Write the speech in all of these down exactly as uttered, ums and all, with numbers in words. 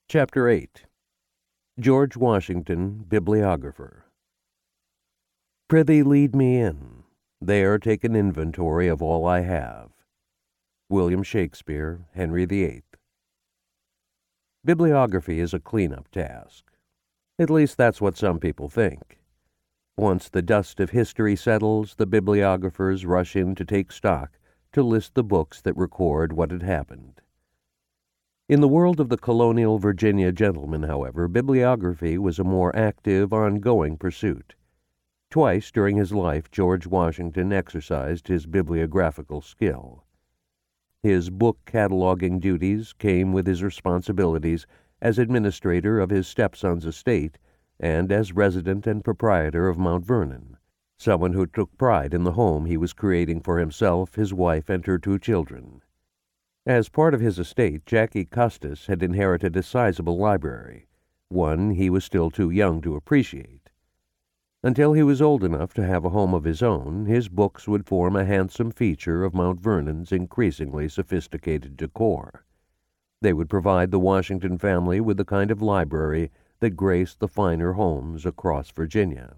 Chapter eight. George Washington, Bibliographer. Prithee lead me in, there take an inventory of all I have. William Shakespeare, Henry the Eighth. Bibliography is a clean-up task. At least that's what some people think. Once the dust of history settles, the bibliographers rush in to take stock, to list the books that record what had happened. In the world of the colonial Virginia gentleman, however, bibliography was a more active, ongoing pursuit. Twice during his life, George Washington exercised his bibliographical skill. His book cataloging duties came with his responsibilities as administrator of his stepson's estate and as resident and proprietor of Mount Vernon, someone who took pride in the home he was creating for himself, his wife, and her two children. As part of his estate, Jackie Custis had inherited a sizable library, one he was still too young to appreciate. Until he was old enough to have a home of his own, his books would form a handsome feature of Mount Vernon's increasingly sophisticated decor. They would provide the Washington family with the kind of library that graced the finer homes across Virginia.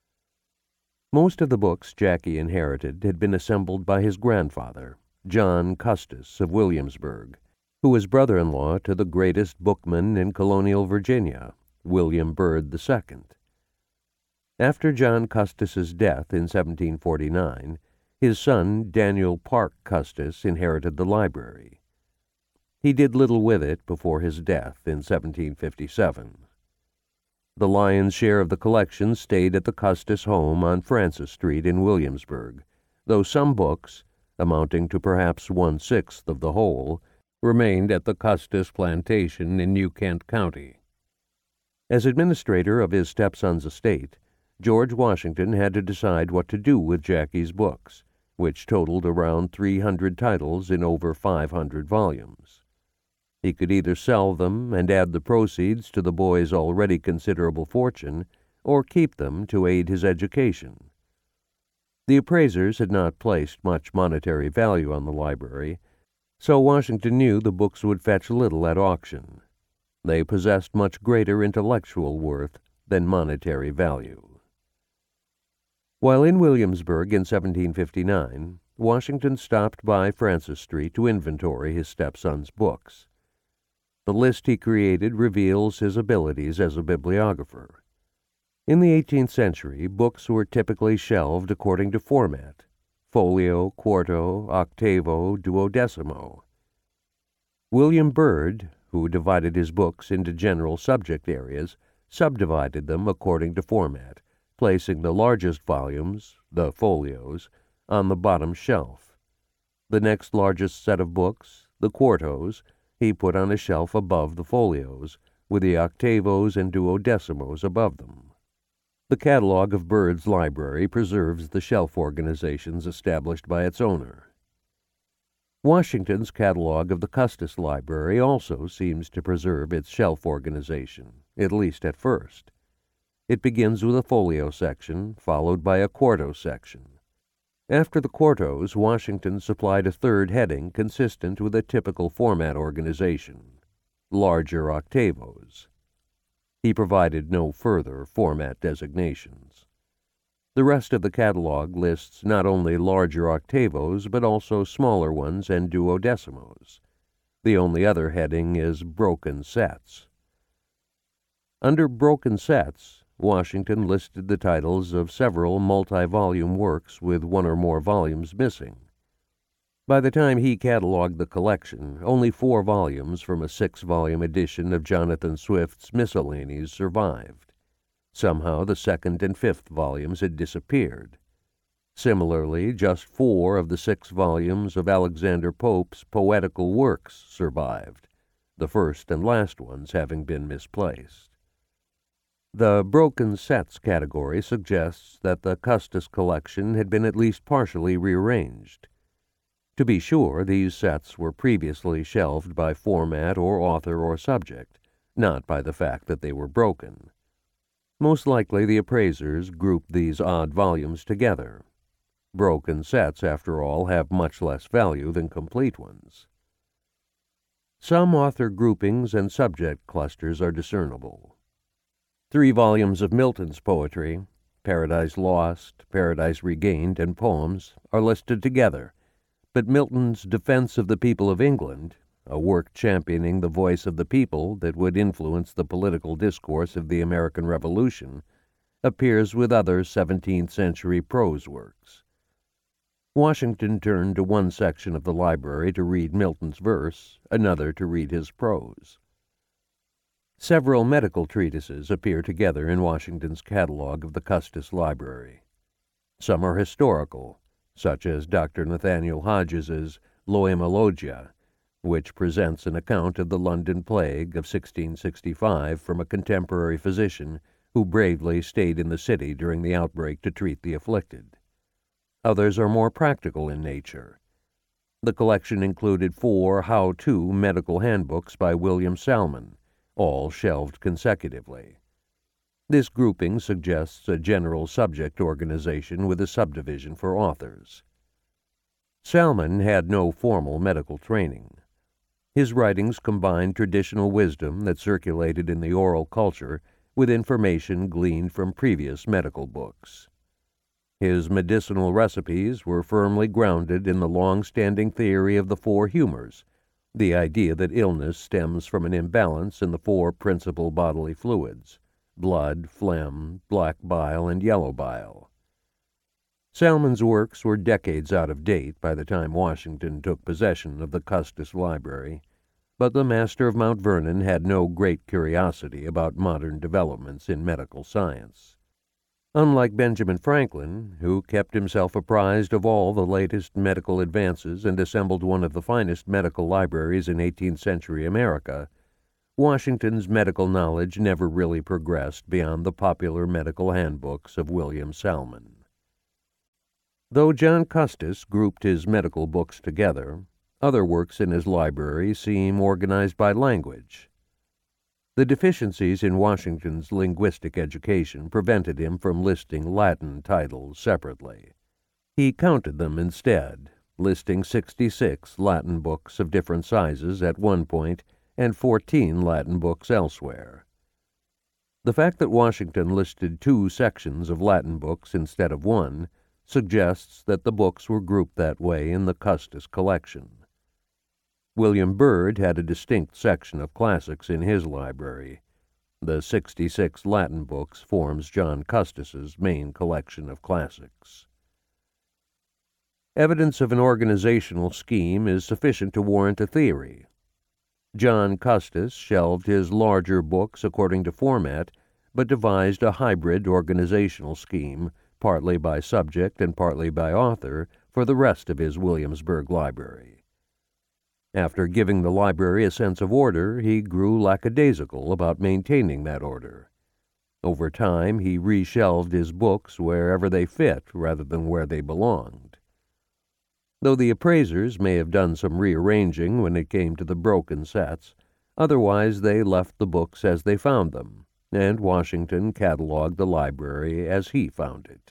Most of the books Jackie inherited had been assembled by his grandfather, John Custis of Williamsburg, who was brother-in-law to the greatest bookman in colonial Virginia, William Byrd the Second. After John Custis's death in seventeen forty-nine, his son Daniel Parke Custis inherited the library. He did little with it before his death in seventeen fifty-seven. The lion's share of the collection stayed at the Custis home on Francis Street in Williamsburg, though some books, amounting to perhaps one-sixth of the whole, remained at the Custis plantation in New Kent County. As administrator of his stepson's estate, George Washington had to decide what to do with Jackie's books, which totaled around three hundred titles in over five hundred volumes. He could either sell them and add the proceeds to the boy's already considerable fortune, or keep them to aid his education. The appraisers had not placed much monetary value on the library, so Washington knew the books would fetch little at auction. They possessed much greater intellectual worth than monetary value. While in Williamsburg in seventeen fifty-nine, Washington stopped by Francis Street to inventory his stepson's books. The list he created reveals his abilities as a bibliographer. In the eighteenth century, books were typically shelved according to format: folio, quarto, octavo, duodecimo. William Byrd, who divided his books into general subject areas, subdivided them according to format, placing the largest volumes, the folios, on the bottom shelf. The next largest set of books, the quartos, he put on a shelf above the folios, with the octavos and duodecimos above them. The catalog of Byrd's library preserves the shelf organizations established by its owner. Washington's catalog of the Custis Library also seems to preserve its shelf organization, at least at first. It begins with a folio section, followed by a quarto section. After the quartos, Washington supplied a third heading consistent with a typical format organization: larger octavos. He provided no further format designations. The rest of the catalog lists not only larger octavos, but also smaller ones and duodecimos. The only other heading is broken sets. Under broken sets, Washington listed the titles of several multi-volume works with one or more volumes missing. By the time he cataloged the collection, only four volumes from a six-volume edition of Jonathan Swift's Miscellanies survived. Somehow the second and fifth volumes had disappeared. Similarly, just four of the six volumes of Alexander Pope's Poetical Works survived, the first and last ones having been misplaced. The broken sets category suggests that the Custis collection had been at least partially rearranged. To be sure, these sets were previously shelved by format or author or subject, not by the fact that they were broken. Most likely the appraisers grouped these odd volumes together. Broken sets, after all, have much less value than complete ones. Some author groupings and subject clusters are discernible. Three volumes of Milton's poetry, Paradise Lost, Paradise Regained, and Poems, are listed together, but Milton's Defense of the People of England, a work championing the voice of the people that would influence the political discourse of the American Revolution, appears with other seventeenth century prose works. Washington turned to one section of the library to read Milton's verse, another to read his prose. Several medical treatises appear together in Washington's catalog of the Custis Library. Some are historical, such as Doctor Nathaniel Hodges's Loimologia, which presents an account of the London Plague of sixteen sixty-five from a contemporary physician who bravely stayed in the city during the outbreak to treat the afflicted. Others are more practical in nature. The collection included four how-to medical handbooks by William Salmon, all shelved consecutively. This grouping suggests a general subject organization with a subdivision for authors. Salmon had no formal medical training. His writings combined traditional wisdom that circulated in the oral culture with information gleaned from previous medical books. His medicinal recipes were firmly grounded in the long-standing theory of the four humors, the idea that illness stems from an imbalance in the four principal bodily fluids: blood, phlegm, black bile, and yellow bile. Salmon's works were decades out of date by the time Washington took possession of the Custis Library, but the master of Mount Vernon had no great curiosity about modern developments in medical science. Unlike Benjamin Franklin, who kept himself apprised of all the latest medical advances and assembled one of the finest medical libraries in eighteenth century America, Washington's medical knowledge never really progressed beyond the popular medical handbooks of William Salmon. Though John Custis grouped his medical books together, other works in his library seem organized by language. The deficiencies in Washington's linguistic education prevented him from listing Latin titles separately. He counted them instead, listing sixty-six Latin books of different sizes at one point and fourteen Latin books elsewhere. The fact that Washington listed two sections of Latin books instead of one suggests that the books were grouped that way in the Custis collection. William Byrd had a distinct section of classics in his library. The sixty-six Latin books forms John Custis's main collection of classics. Evidence of an organizational scheme is sufficient to warrant a theory. John Custis shelved his larger books according to format, but devised a hybrid organizational scheme, partly by subject and partly by author, for the rest of his Williamsburg library. After giving the library a sense of order, he grew lackadaisical about maintaining that order. Over time, he reshelved his books wherever they fit rather than where they belonged. Though the appraisers may have done some rearranging when it came to the broken sets, otherwise they left the books as they found them, and Washington cataloged the library as he found it.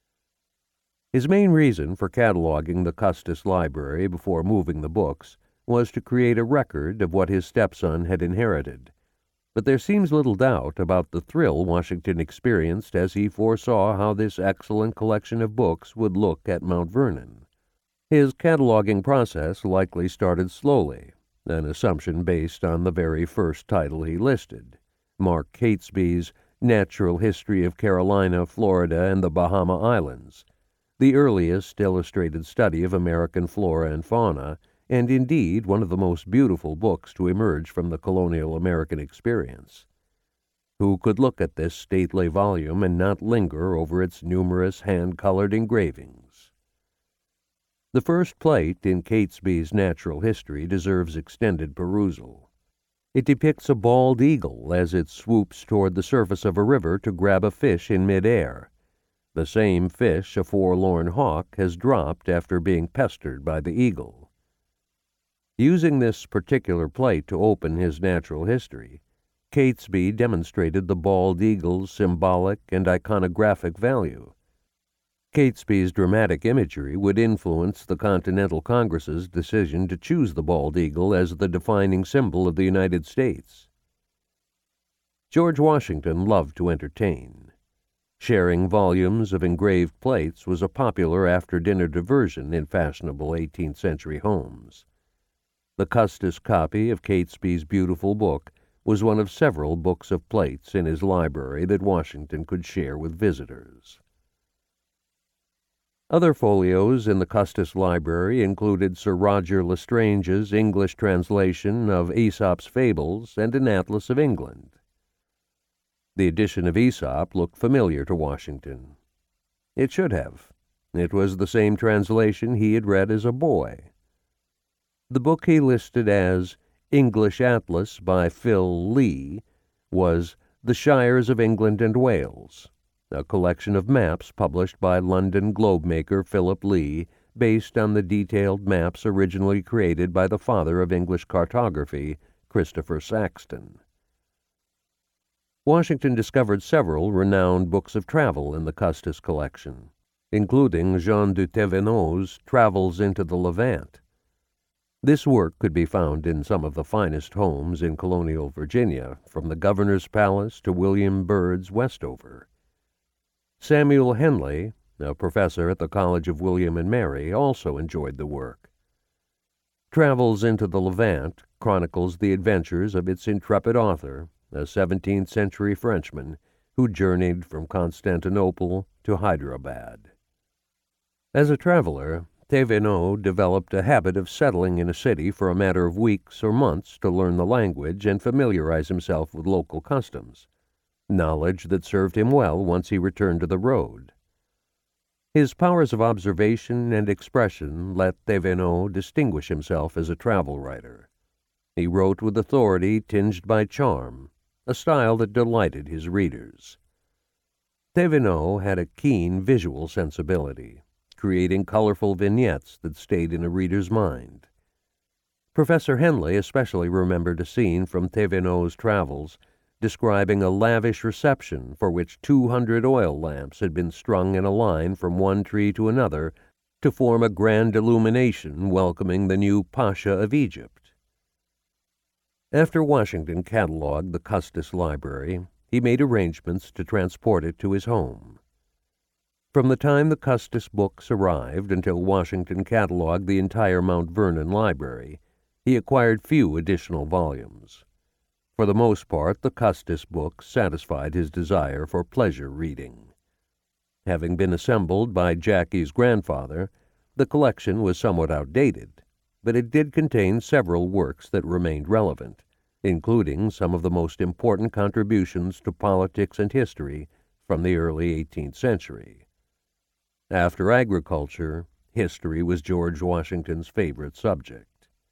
His main reason for cataloging the Custis Library before moving the books was to create a record of what his stepson had inherited, but there seems little doubt about the thrill Washington experienced as he foresaw how this excellent collection of books would look at Mount Vernon. His cataloging process likely started slowly, an assumption based on the very first title he listed, Mark Catesby's Natural History of Carolina, Florida, and the Bahama Islands, the earliest illustrated study of American flora and fauna, and indeed one of the most beautiful books to emerge from the colonial American experience. Who could look at this stately volume and not linger over its numerous hand-colored engravings? The first plate in Catesby's Natural History deserves extended perusal. It depicts a bald eagle as it swoops toward the surface of a river to grab a fish in midair. The same fish a forlorn hawk has dropped after being pestered by the eagle. Using this particular plate to open his natural history, Catesby demonstrated the bald eagle's symbolic and iconographic value. Catesby's dramatic imagery would influence the Continental Congress's decision to choose the bald eagle as the defining symbol of the United States. George Washington loved to entertain. Sharing volumes of engraved plates was a popular after-dinner diversion in fashionable eighteenth century homes. The Custis copy of Catesby's beautiful book was one of several books of plates in his library that Washington could share with visitors. Other folios in the Custis Library included Sir Roger Lestrange's English translation of Aesop's Fables and an Atlas of England. The edition of Aesop looked familiar to Washington. It should have. It was the same translation he had read as a boy. The book he listed as English Atlas by Phil Lee was The Shires of England and Wales, a collection of maps published by London globemaker Philip Lee, based on the detailed maps originally created by the father of English cartography, Christopher Saxton. Washington discovered several renowned books of travel in the Custis collection, including Jean de Thévenot's Travels into the Levant. This work could be found in some of the finest homes in colonial Virginia, from the Governor's Palace to William Byrd's Westover. Samuel Henley, a professor at the College of William and Mary, also enjoyed the work. Travels into the Levant chronicles the adventures of its intrepid author, a seventeenth century Frenchman who journeyed from Constantinople to Hyderabad. As a traveler, Thévenot developed a habit of settling in a city for a matter of weeks or months to learn the language and familiarize himself with local customs, knowledge that served him well once he returned to the road. His powers of observation and expression let Thévenot distinguish himself as a travel writer. He wrote with authority tinged by charm, a style that delighted his readers. Thévenot had a keen visual sensibility, creating colorful vignettes that stayed in a reader's mind. Professor Henley especially remembered a scene from Thévenot's travels describing a lavish reception for which two hundred oil lamps had been strung in a line from one tree to another to form a grand illumination welcoming the new Pasha of Egypt. After Washington cataloged the Custis Library, he made arrangements to transport it to his home. From the time the Custis books arrived until Washington cataloged the entire Mount Vernon Library, he acquired few additional volumes. For the most part, the Custis books satisfied his desire for pleasure reading. Having been assembled by Jackie's grandfather, the collection was somewhat outdated, but it did contain several works that remained relevant, including some of the most important contributions to politics and history from the early eighteenth century. After agriculture, history was George Washington's favorite subject.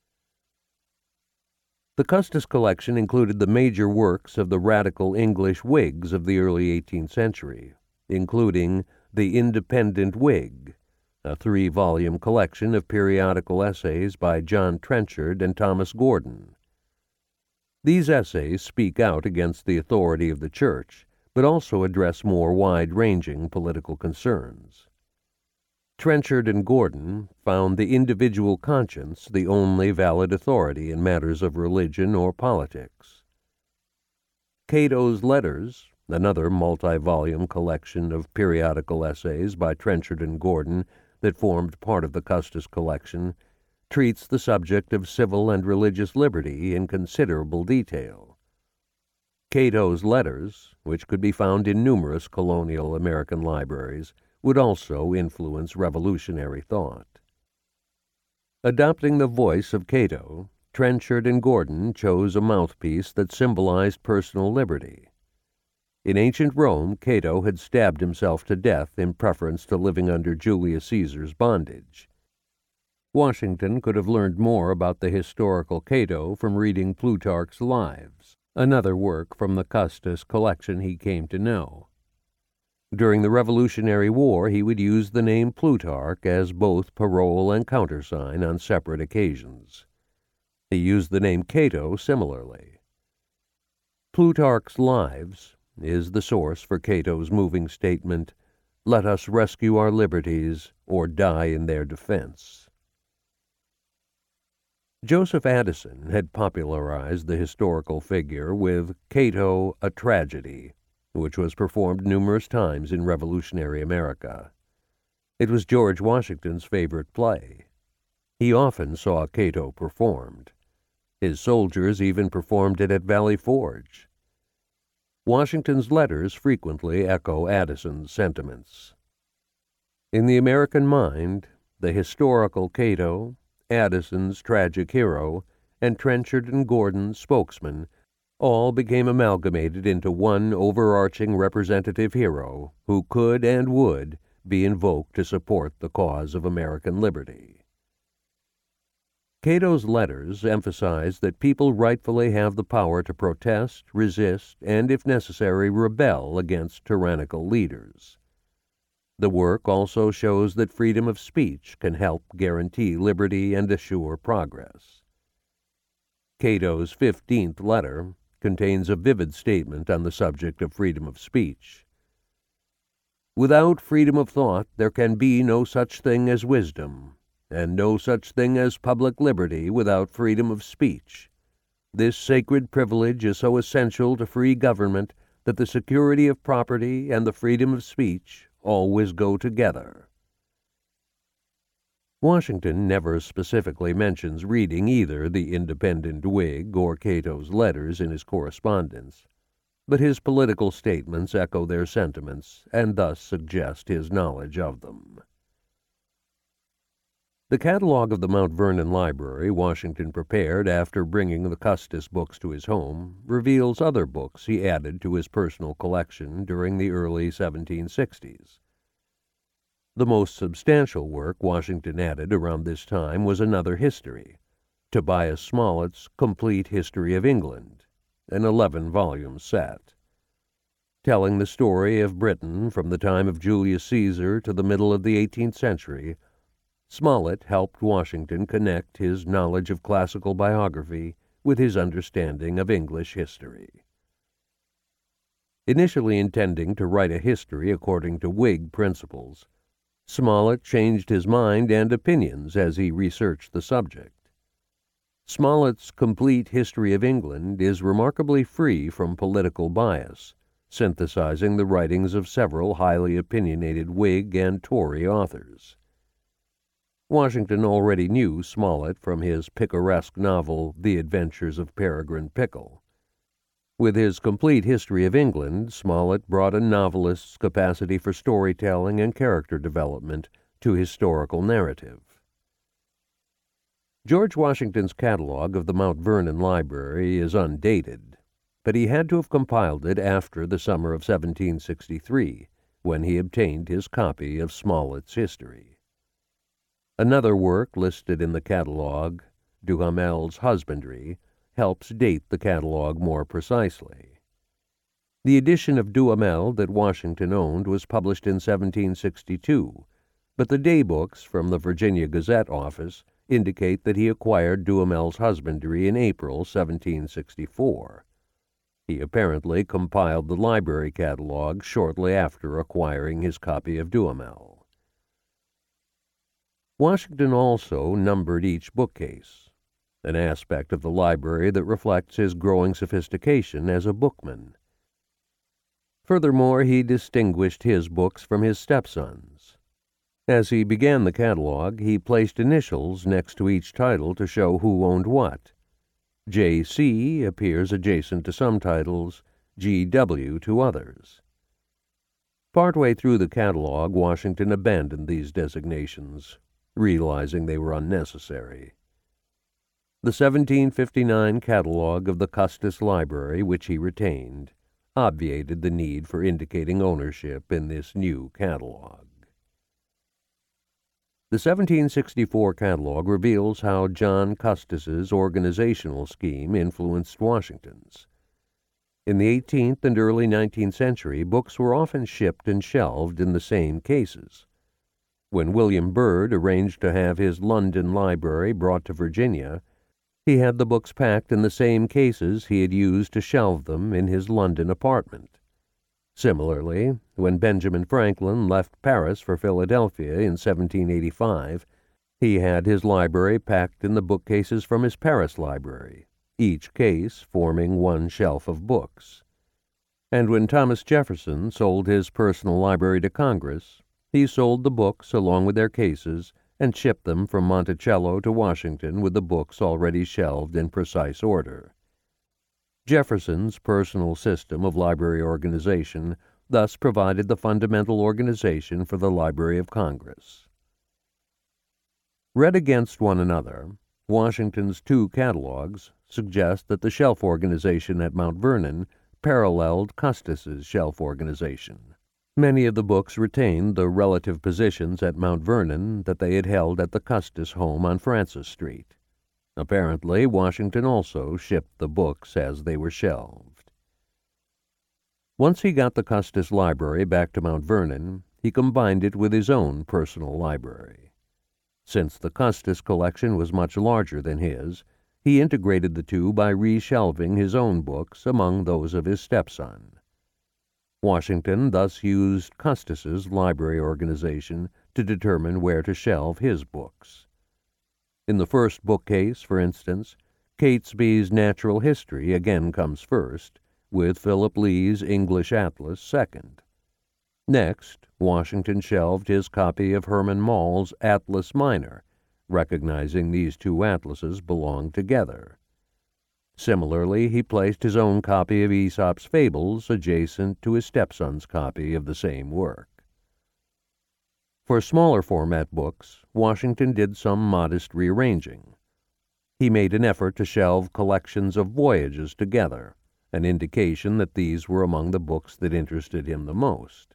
The Custis collection included the major works of the radical English Whigs of the early eighteenth century, including The Independent Whig, a three-volume collection of periodical essays by John Trenchard and Thomas Gordon. These essays speak out against the authority of the Church, but also address more wide-ranging political concerns. Trenchard and Gordon found the individual conscience the only valid authority in matters of religion or politics. Cato's Letters, another multi-volume collection of periodical essays by Trenchard and Gordon that formed part of the Custis collection, treats the subject of civil and religious liberty in considerable detail. Cato's Letters, which could be found in numerous colonial American libraries, would also influence revolutionary thought. Adopting the voice of Cato, Trenchard and Gordon chose a mouthpiece that symbolized personal liberty. In ancient Rome, Cato had stabbed himself to death in preference to living under Julius Caesar's bondage. Washington could have learned more about the historical Cato from reading Plutarch's Lives, another work from the Custis collection he came to know. During the Revolutionary War, he would use the name Plutarch as both parole and countersign on separate occasions. He used the name Cato similarly. Plutarch's Lives is the source for Cato's moving statement, Let us rescue our liberties or die in their defense. Joseph Addison had popularized the historical figure with Cato, a Tragedy, which was performed numerous times in Revolutionary America. It was George Washington's favorite play. He often saw Cato performed. His soldiers even performed it at Valley Forge. Washington's letters frequently echo Addison's sentiments. In the American mind, the historical Cato, Addison's tragic hero, and Trenchard and Gordon's spokesman all became amalgamated into one overarching representative hero who could and would be invoked to support the cause of American liberty. Cato's letters emphasize that people rightfully have the power to protest, resist, and, if necessary, rebel against tyrannical leaders. The work also shows that freedom of speech can help guarantee liberty and assure progress. Cato's fifteenth letter contains a vivid statement on the subject of freedom of speech. Without freedom of thought, there can be no such thing as wisdom, and no such thing as public liberty without freedom of speech. This sacred privilege is so essential to free government that the security of property and the freedom of speech always go together. Washington never specifically mentions reading either the Independent Whig or Cato's letters in his correspondence, but his political statements echo their sentiments and thus suggest his knowledge of them. The catalog of the Mount Vernon Library Washington prepared after bringing the Custis books to his home reveals other books he added to his personal collection during the early seventeen sixties. The most substantial work Washington added around this time was another history, Tobias Smollett's Complete History of England, an eleven-volume set. Telling the story of Britain from the time of Julius Caesar to the middle of the eighteenth century, Smollett helped Washington connect his knowledge of classical biography with his understanding of English history. Initially intending to write a history according to Whig principles, Smollett changed his mind and opinions as he researched the subject. Smollett's Complete History of England is remarkably free from political bias, synthesizing the writings of several highly opinionated Whig and Tory authors. Washington already knew Smollett from his picaresque novel The Adventures of Peregrine Pickle. With his Complete History of England, Smollett brought a novelist's capacity for storytelling and character development to historical narrative. George Washington's catalog of the Mount Vernon Library is undated, but he had to have compiled it after the summer of seventeen sixty-three, when he obtained his copy of Smollett's history. Another work listed in the catalog, Duhamel's Husbandry, helps date the catalog more precisely. The edition of Duhamel that Washington owned was published in seventeen sixty-two, but the daybooks from the Virginia Gazette office indicate that he acquired Duhamel's Husbandry in April seventeen sixty-four. He apparently compiled the library catalog shortly after acquiring his copy of Duhamel. Washington also numbered each bookcase, an aspect of the library that reflects his growing sophistication as a bookman. Furthermore, he distinguished his books from his stepson's. As he began the catalog, he placed initials next to each title to show who owned what. J C appears adjacent to some titles, G W to others. Partway through the catalog, Washington abandoned these designations, realizing they were unnecessary. The seventeen fifty-nine catalog of the Custis Library, which he retained, obviated the need for indicating ownership in this new catalog. The seventeen sixty-four catalog reveals how John Custis's organizational scheme influenced Washington's. In the eighteenth and early nineteenth century, books were often shipped and shelved in the same cases. When William Byrd arranged to have his London library brought to Virginia, he had the books packed in the same cases he had used to shelve them in his London apartment. Similarly, when Benjamin Franklin left Paris for Philadelphia in seventeen eighty-five, he had his library packed in the bookcases from his Paris library, each case forming one shelf of books. And when Thomas Jefferson sold his personal library to Congress, he sold the books along with their cases and shipped them from Monticello to Washington with the books already shelved in precise order. Jefferson's personal system of library organization thus provided the fundamental organization for the Library of Congress. Read against one another, Washington's two catalogs suggest that the shelf organization at Mount Vernon paralleled Custis's shelf organization. Many of the books retained the relative positions at Mount Vernon that they had held at the Custis home on Francis Street. Apparently, Washington also shipped the books as they were shelved. Once he got the Custis Library back to Mount Vernon, he combined it with his own personal library. Since the Custis collection was much larger than his, he integrated the two by reshelving his own books among those of his stepson. Washington thus used Custis's library organization to determine where to shelve his books. In the first bookcase, for instance, Catesby's Natural History again comes first, with Philip Lee's English Atlas second. Next, Washington shelved his copy of Herman Maull's Atlas Minor, recognizing these two atlases belonged together. Similarly, he placed his own copy of Aesop's Fables adjacent to his stepson's copy of the same work. For smaller format books, Washington did some modest rearranging. He made an effort to shelve collections of voyages together, an indication that these were among the books that interested him the most.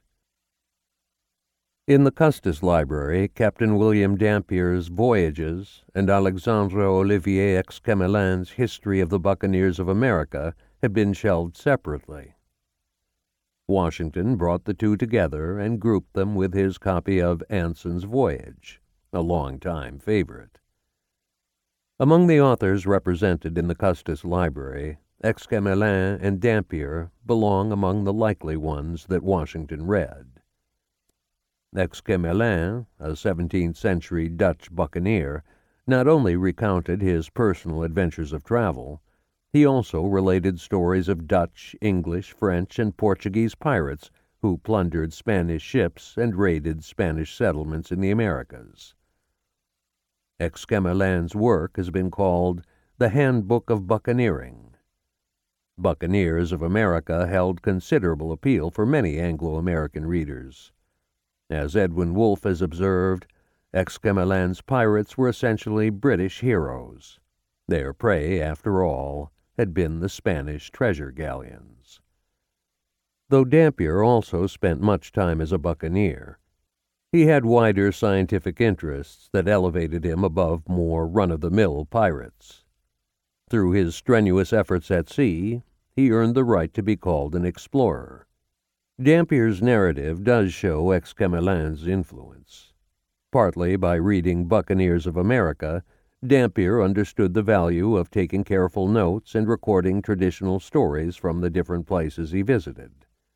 In the Custis Library, Captain William Dampier's Voyages and Alexandre Olivier Exquemelin's History of the Buccaneers of America had been shelved separately. Washington brought the two together and grouped them with his copy of Anson's Voyage, a long-time favorite. Among the authors represented in the Custis Library, Exquemelin and Dampier belong among the likely ones that Washington read. Exquemelin, a seventeenth century Dutch buccaneer, not only recounted his personal adventures of travel, he also related stories of Dutch, English, French, and Portuguese pirates who plundered Spanish ships and raided Spanish settlements in the Americas. Exquemelin's work has been called the Handbook of Buccaneering. Buccaneers of America held considerable appeal for many Anglo-American readers. As Edwin Wolfe has observed, Exquemelin's pirates were essentially British heroes. Their prey, after all, had been the Spanish treasure galleons. Though Dampier also spent much time as a buccaneer, he had wider scientific interests that elevated him above more run-of-the-mill pirates. Through his strenuous efforts at sea, he earned the right to be called an explorer. Dampier's narrative does show Exquemelin's influence. Partly by reading Buccaneers of America, Dampier understood the value of taking careful notes and recording traditional stories from the different places he visited.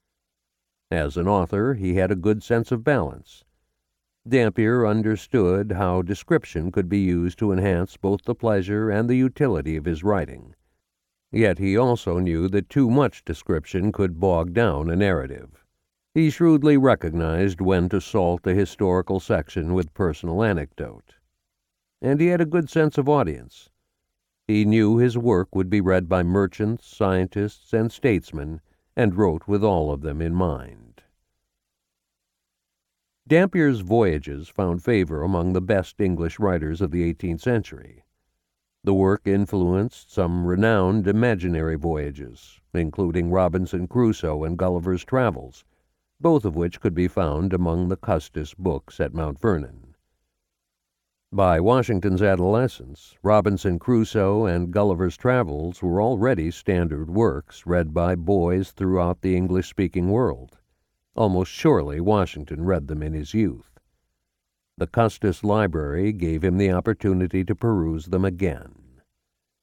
As an author, he had a good sense of balance. Dampier understood how description could be used to enhance both the pleasure and the utility of his writing. Yet he also knew that too much description could bog down a narrative. He shrewdly recognized when to salt a historical section with personal anecdote. And he had a good sense of audience. He knew his work would be read by merchants, scientists, and statesmen, and wrote with all of them in mind. Dampier's Voyages found favor among the best English writers of the eighteenth century. The work influenced some renowned imaginary voyages, including Robinson Crusoe and Gulliver's Travels, both of which could be found among the Custis books at Mount Vernon. By Washington's adolescence, Robinson Crusoe and Gulliver's Travels were already standard works read by boys throughout the English-speaking world. Almost surely Washington read them in his youth. The Custis Library gave him the opportunity to peruse them again.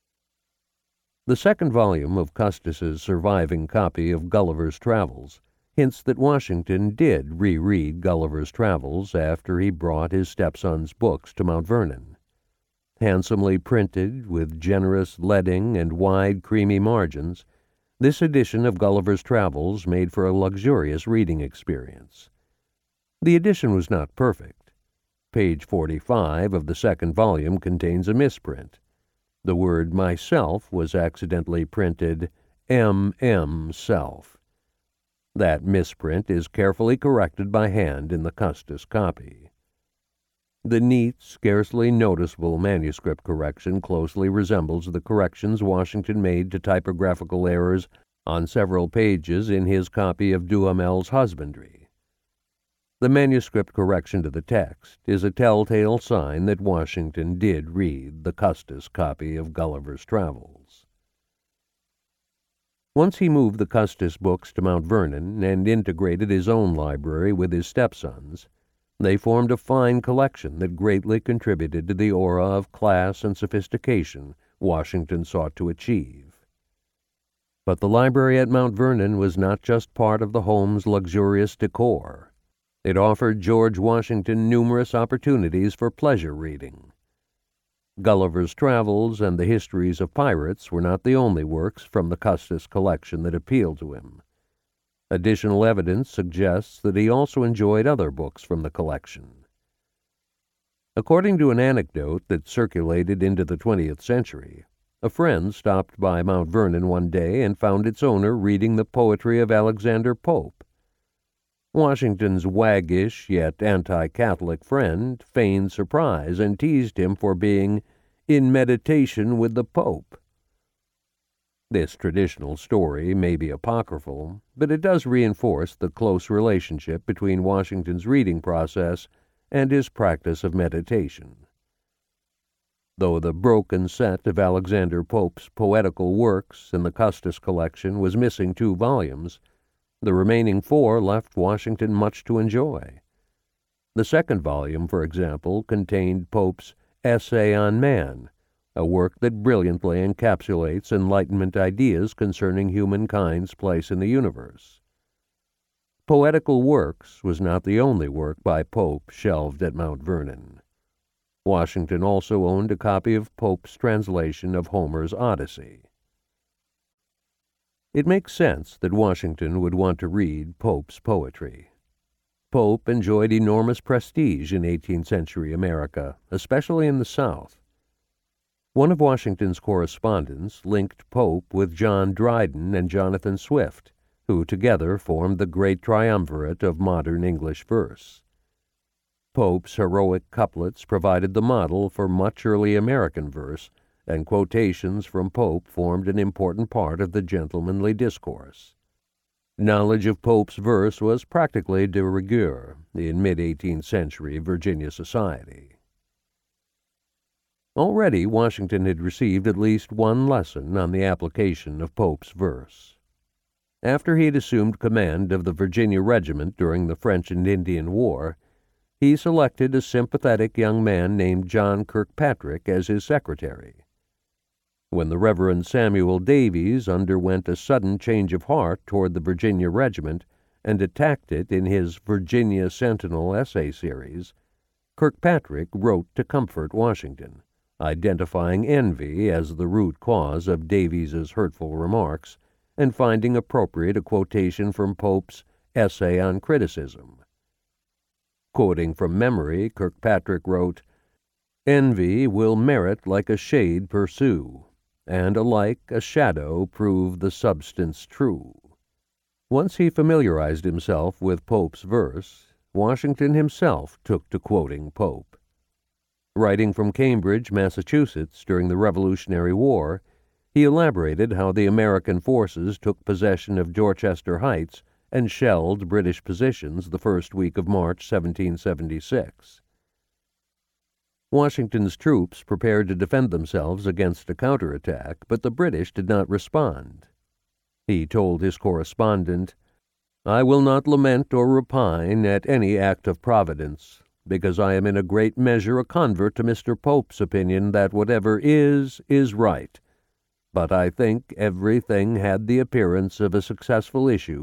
The second volume of Custis's surviving copy of Gulliver's Travels, hints that Washington did reread Gulliver's Travels after he brought his stepson's books to Mount Vernon. Handsomely printed, with generous leading and wide, creamy margins, this edition of Gulliver's Travels made for a luxurious reading experience. The edition was not perfect. Page forty-five of the second volume contains a misprint. The word myself was accidentally printed M M self. That misprint is carefully corrected by hand in the Custis copy. The neat, scarcely noticeable manuscript correction closely resembles the corrections Washington made to typographical errors on several pages in his copy of Duhamel's Husbandry. The manuscript correction to the text is a telltale sign that Washington did read the Custis copy of Gulliver's Travels. Once he moved the Custis books to Mount Vernon and integrated his own library with his stepson's, they formed a fine collection that greatly contributed to the aura of class and sophistication Washington sought to achieve. But the library at Mount Vernon was not just part of the home's luxurious decor. It offered George Washington numerous opportunities for pleasure reading. Gulliver's Travels and the Histories of Pirates were not the only works from the Custis collection that appealed to him. Additional evidence suggests that he also enjoyed other books from the collection. According to an anecdote that circulated into the twentieth century, a friend stopped by Mount Vernon one day and found its owner reading the poetry of Alexander Pope. Washington's waggish yet anti-Catholic friend feigned surprise and teased him for being in meditation with the Pope. This traditional story may be apocryphal, but it does reinforce the close relationship between Washington's reading process and his practice of meditation. Though the broken set of Alexander Pope's poetical works in the Custis collection was missing two volumes, the remaining four left Washington much to enjoy. The second volume, for example, contained Pope's Essay on Man, a work that brilliantly encapsulates Enlightenment ideas concerning humankind's place in the universe. Poetical Works was not the only work by Pope shelved at Mount Vernon. Washington also owned a copy of Pope's translation of Homer's Odyssey. It makes sense that Washington would want to read Pope's poetry. Pope enjoyed enormous prestige in eighteenth century America, especially in the South. One of Washington's correspondents linked Pope with John Dryden and Jonathan Swift, who together formed the great triumvirate of modern English verse. Pope's heroic couplets provided the model for much early American verse, and quotations from Pope formed an important part of the gentlemanly discourse. Knowledge of Pope's verse was practically de rigueur in mid-eighteenth century Virginia society. Already Washington had received at least one lesson on the application of Pope's verse. After he had assumed command of the Virginia Regiment during the French and Indian War, he selected a sympathetic young man named John Kirkpatrick as his secretary. When the Reverend Samuel Davies underwent a sudden change of heart toward the Virginia Regiment and attacked it in his Virginia Sentinel essay series, Kirkpatrick wrote to comfort Washington, identifying envy as the root cause of Davies's hurtful remarks and finding appropriate a quotation from Pope's Essay on Criticism. Quoting from memory, Kirkpatrick wrote, "Envy will merit like a shade pursue, and alike a shadow prove the substance true." Once he familiarized himself with Pope's verse, Washington himself took to quoting Pope. Writing from Cambridge, Massachusetts, during the Revolutionary War, he elaborated how the American forces took possession of Dorchester Heights and shelled British positions the first week of March seventeen seventy-six. Washington's troops prepared to defend themselves against a counterattack, but the British did not respond. He told his correspondent, "I will not lament or repine at any act of Providence, because I am in a great measure a convert to Mister Pope's opinion that whatever is, is right. But I think everything had the appearance of a successful issue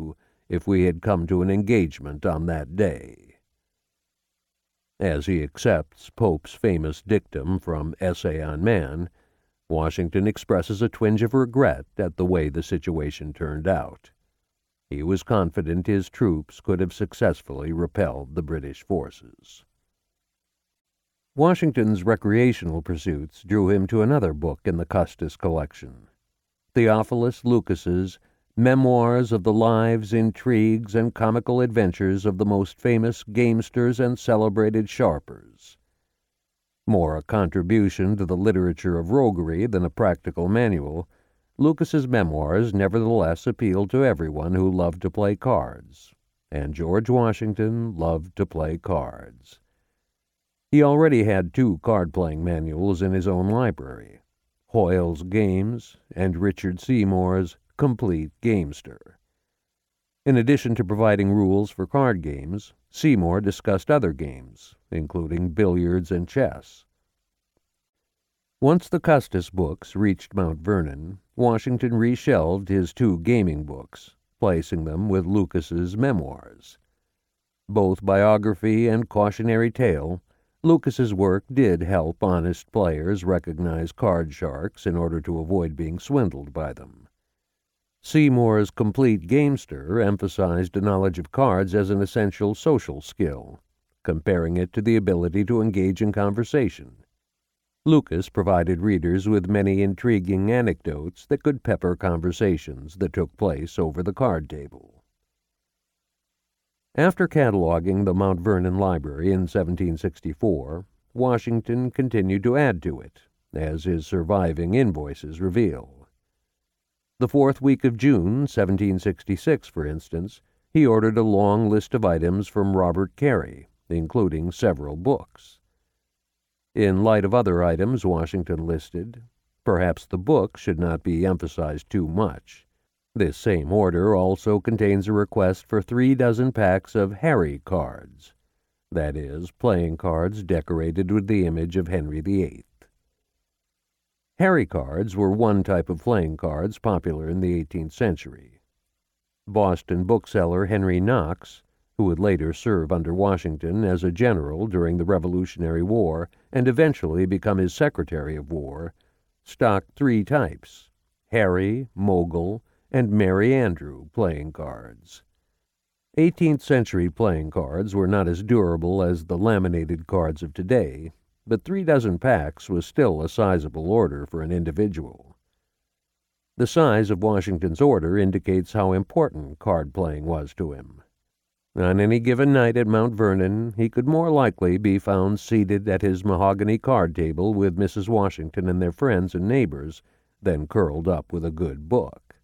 if we had come to an engagement on that day." As he accepts Pope's famous dictum from Essay on Man, Washington expresses a twinge of regret at the way the situation turned out. He was confident his troops could have successfully repelled the British forces. Washington's recreational pursuits drew him to another book in the Custis collection, Theophilus Lucas's Memoirs of the Lives, Intrigues, and Comical Adventures of the Most Famous Gamesters and Celebrated Sharpers. More a contribution to the literature of roguery than a practical manual, Lucas's memoirs nevertheless appealed to everyone who loved to play cards, and George Washington loved to play cards. He already had two card-playing manuals in his own library, Hoyle's Games and Richard Seymour's Complete Gamester. In addition to providing rules for card games, Seymour discussed other games, including billiards and chess. Once the Custis books reached Mount Vernon, Washington reshelved his two gaming books, placing them with Lucas's memoirs. Both biography and cautionary tale, Lucas's work did help honest players recognize card sharks in order to avoid being swindled by them. Seymour's Complete Gamester emphasized a knowledge of cards as an essential social skill, comparing it to the ability to engage in conversation. Lucas provided readers with many intriguing anecdotes that could pepper conversations that took place over the card table. After cataloging the Mount Vernon Library in seventeen sixty-four, Washington continued to add to it, as his surviving invoices reveal. The fourth week of June, seventeen sixty-six, for instance, he ordered a long list of items from Robert Carey, including several books. In light of other items Washington listed, perhaps the book should not be emphasized too much. This same order also contains a request for three dozen packs of Harry cards, that is, playing cards decorated with the image of Henry the Eighth. Harry cards were one type of playing cards popular in the eighteenth century. Boston bookseller Henry Knox, who would later serve under Washington as a general during the Revolutionary War and eventually become his Secretary of War, stocked three types, Harry, Mogul, and Merry Andrew playing cards. eighteenth century playing cards were not as durable as the laminated cards of today, but three dozen packs was still a sizable order for an individual. The size of Washington's order indicates how important card playing was to him. On any given night at Mount Vernon, he could more likely be found seated at his mahogany card table with Missus Washington and their friends and neighbors than curled up with a good book.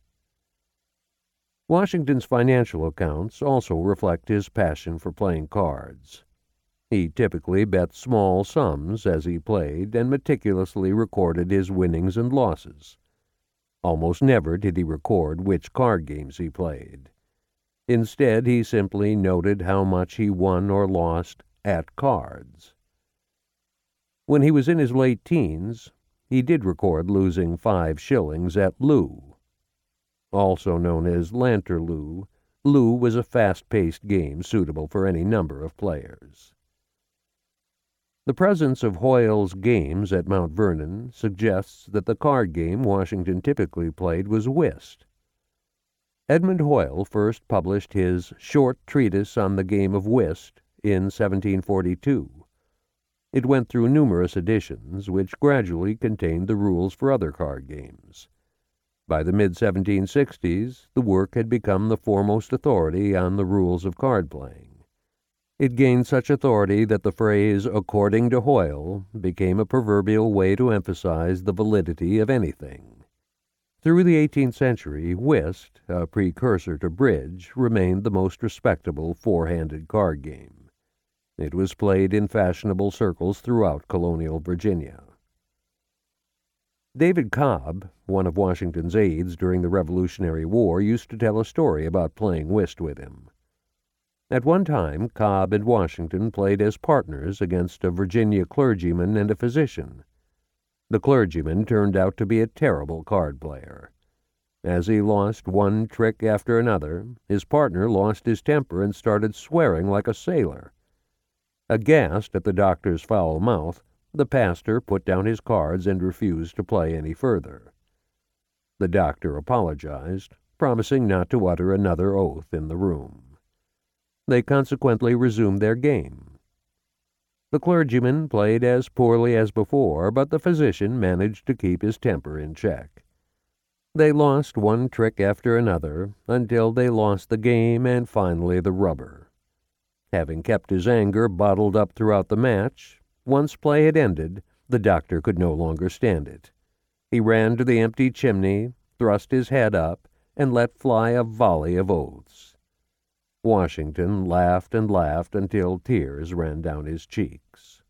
Washington's financial accounts also reflect his passion for playing cards. He typically bet small sums as he played and meticulously recorded his winnings and losses. Almost never did he record which card games he played. Instead, he simply noted how much he won or lost at cards. When he was in his late teens, he did record losing five shillings at loo. Also known as Lanterloo, loo was a fast-paced game suitable for any number of players. The presence of Hoyle's Games at Mount Vernon suggests that the card game Washington typically played was whist. Edmund Hoyle first published his Short Treatise on the Game of Whist in seventeen forty-two. It went through numerous editions, which gradually contained the rules for other card games. By the mid seventeen sixties, the work had become the foremost authority on the rules of card-playing. It gained such authority that the phrase, "according to Hoyle," became a proverbial way to emphasize the validity of anything. Through the eighteenth century, whist, a precursor to bridge, remained the most respectable four-handed card game. It was played in fashionable circles throughout colonial Virginia. David Cobb, one of Washington's aides during the Revolutionary War, used to tell a story about playing whist with him. At one time, Cobb and Washington played as partners against a Virginia clergyman and a physician. The clergyman turned out to be a terrible card player. As he lost one trick after another, his partner lost his temper and started swearing like a sailor. Aghast at the doctor's foul mouth, the pastor put down his cards and refused to play any further. The doctor apologized, promising not to utter another oath in the room. They consequently resumed their game. The clergyman played as poorly as before, but the physician managed to keep his temper in check. They lost one trick after another until they lost the game and finally the rubber. Having kept his anger bottled up throughout the match, once play had ended, the doctor could no longer stand it. He ran to the empty chimney, thrust his head up, and let fly a volley of oaths. Washington laughed and laughed until tears ran down his cheeks.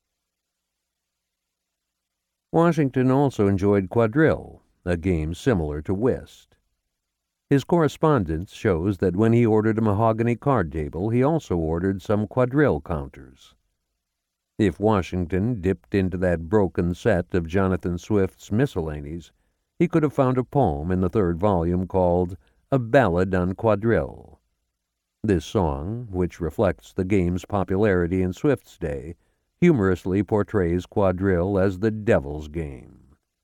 Washington also enjoyed quadrille, a game similar to whist. His correspondence shows that when he ordered a mahogany card table, he also ordered some quadrille counters. If Washington dipped into that broken set of Jonathan Swift's miscellanies, he could have found a poem in the third volume called A Ballad on Quadrille. This song, which reflects the game's popularity in Swift's day, humorously portrays quadrille as the devil's game.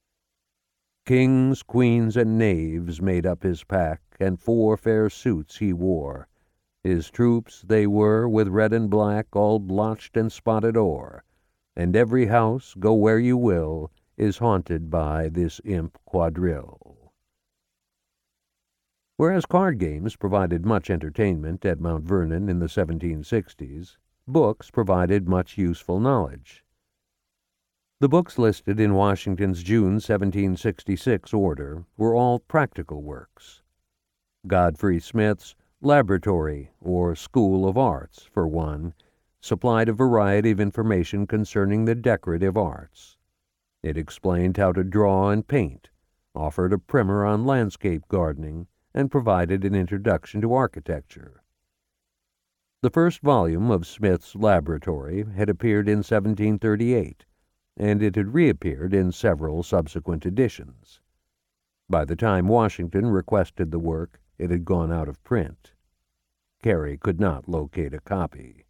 Kings, queens, and knaves made up his pack, and four fair suits he wore. His troops they were, with red and black, all blotched and spotted o'er, and every house, go where you will, is haunted by this imp quadrille. Whereas card games provided much entertainment at Mount Vernon in the seventeen sixties, books provided much useful knowledge. The books listed in Washington's June seventeen sixty-six order were all practical works. Godfrey Smith's Laboratory, or School of Arts, for one, supplied a variety of information concerning the decorative arts. It explained how to draw and paint, offered a primer on landscape gardening, and provided an introduction to architecture. The first volume of Smith's Laboratory had appeared in seventeen thirty-eight, and it had reappeared in several subsequent editions. By the time Washington requested the work, it had gone out of print. Cary could not locate a copy.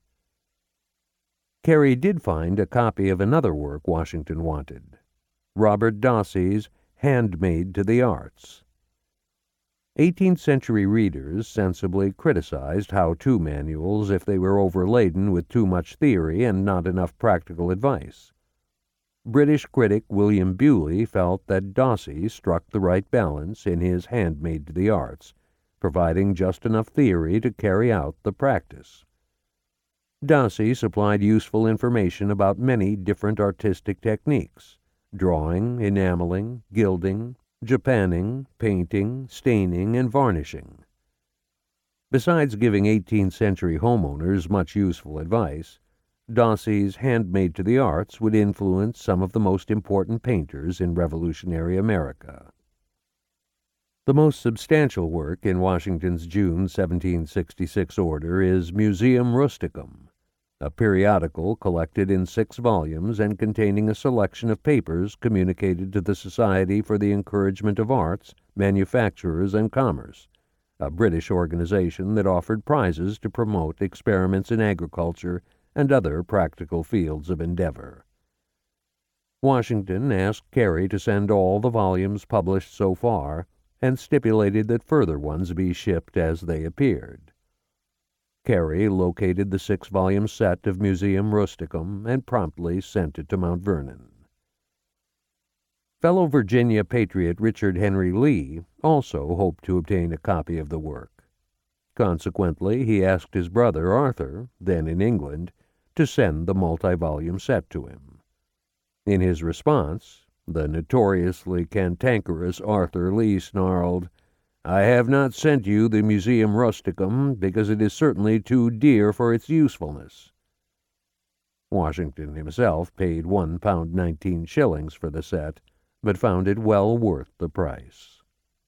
Cary did find a copy of another work Washington wanted, Robert Dossey's Handmaid to the Arts. Eighteenth century readers sensibly criticized how-to manuals if they were overladen with too much theory and not enough practical advice. British critic William Bewley felt that Dossey struck the right balance in his Handmaid to the Arts, providing just enough theory to carry out the practice. Dossey supplied useful information about many different artistic techniques: drawing, enameling, gilding, japanning, painting, staining, and varnishing. Besides giving eighteenth century homeowners much useful advice, Dossey's Handmaid to the Arts would influence some of the most important painters in Revolutionary America. The most substantial work in Washington's June seventeen sixty-six order is Museum Rusticum, a periodical collected in six volumes and containing a selection of papers communicated to the Society for the Encouragement of Arts, Manufacturers, and Commerce, a British organization that offered prizes to promote experiments in agriculture and other practical fields of endeavor. Washington asked Cary to send all the volumes published so far, and stipulated that further ones be shipped as they appeared. Cary located the six-volume set of Museum Rusticum and promptly sent it to Mount Vernon. Fellow Virginia patriot Richard Henry Lee also hoped to obtain a copy of the work. Consequently, he asked his brother Arthur, then in England, to send the multi-volume set to him. In his response, the notoriously cantankerous Arthur Lee snarled, "I have not sent you the Museum Rusticum because it is certainly too dear for its usefulness." Washington himself paid one pound nineteen shillings for the set, but found it well worth the price.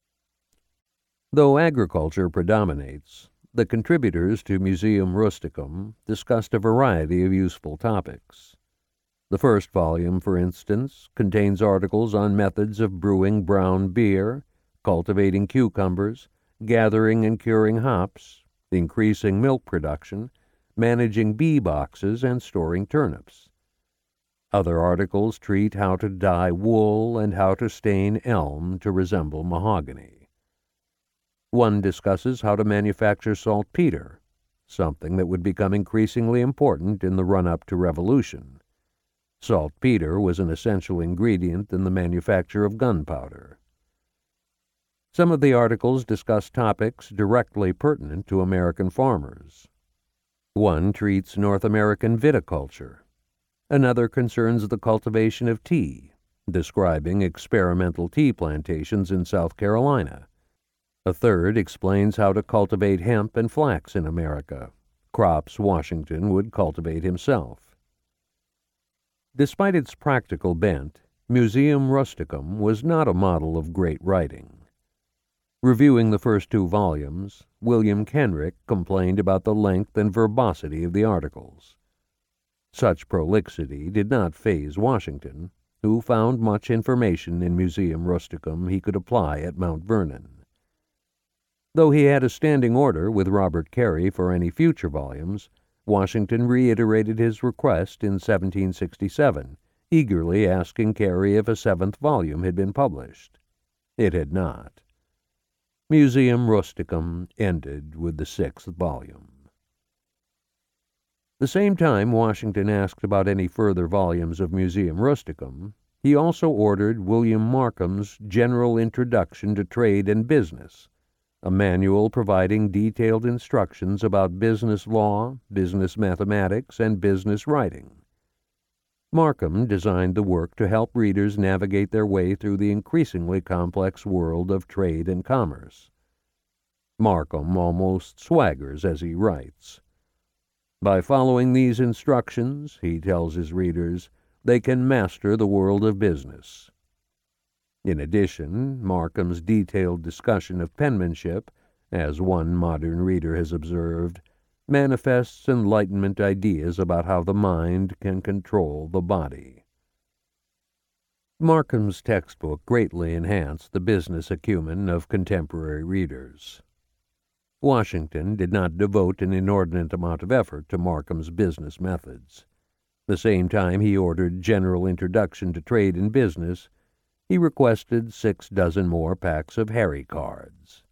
Though agriculture predominates, the contributors to Museum Rusticum discussed a variety of useful topics. The first volume, for instance, contains articles on methods of brewing brown beer, cultivating cucumbers, gathering and curing hops, increasing milk production, managing bee boxes, and storing turnips. Other articles treat how to dye wool and how to stain elm to resemble mahogany. One discusses how to manufacture saltpeter, something that would become increasingly important in the run-up to revolution. Saltpeter was an essential ingredient in the manufacture of gunpowder. Some of the articles discuss topics directly pertinent to American farmers. One treats North American viticulture. Another concerns the cultivation of tea, describing experimental tea plantations in South Carolina. A third explains how to cultivate hemp and flax in America, crops Washington would cultivate himself. Despite its practical bent, Museum Rusticum was not a model of great writing. Reviewing the first two volumes, William Kenrick complained about the length and verbosity of the articles. Such prolixity did not faze Washington, who found much information in Museum Rusticum he could apply at Mount Vernon. Though he had a standing order with Robert Carey for any future volumes, Washington reiterated his request in seventeen sixty-seven, eagerly asking Carey if a seventh volume had been published. It had not. Museum Rusticum ended with the sixth volume. The same time Washington asked about any further volumes of Museum Rusticum, he also ordered William Markham's General Introduction to Trade and Business, a manual providing detailed instructions about business law, business mathematics, and business writing. Markham designed the work to help readers navigate their way through the increasingly complex world of trade and commerce. Markham almost swaggers as he writes. By following these instructions, he tells his readers, they can master the world of business. In addition, Markham's detailed discussion of penmanship, as one modern reader has observed, manifests Enlightenment ideas about how the mind can control the body. Markham's textbook greatly enhanced the business acumen of contemporary readers. Washington did not devote an inordinate amount of effort to Markham's business methods. The same time he ordered General Introduction to Trade and Business, he requested six dozen more packs of Harry cards.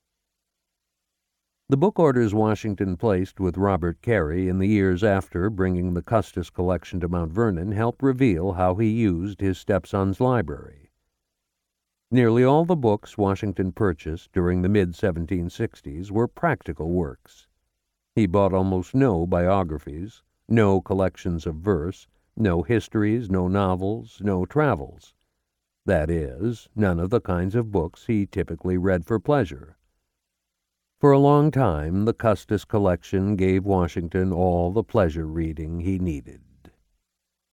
The book orders Washington placed with Robert Carey in the years after bringing the Custis collection to Mount Vernon help reveal how he used his stepson's library. Nearly all the books Washington purchased during the mid seventeen sixties were practical works. He bought almost no biographies, no collections of verse, no histories, no novels, no travels. That is, none of the kinds of books he typically read for pleasure. For a long time, the Custis collection gave Washington all the pleasure reading he needed.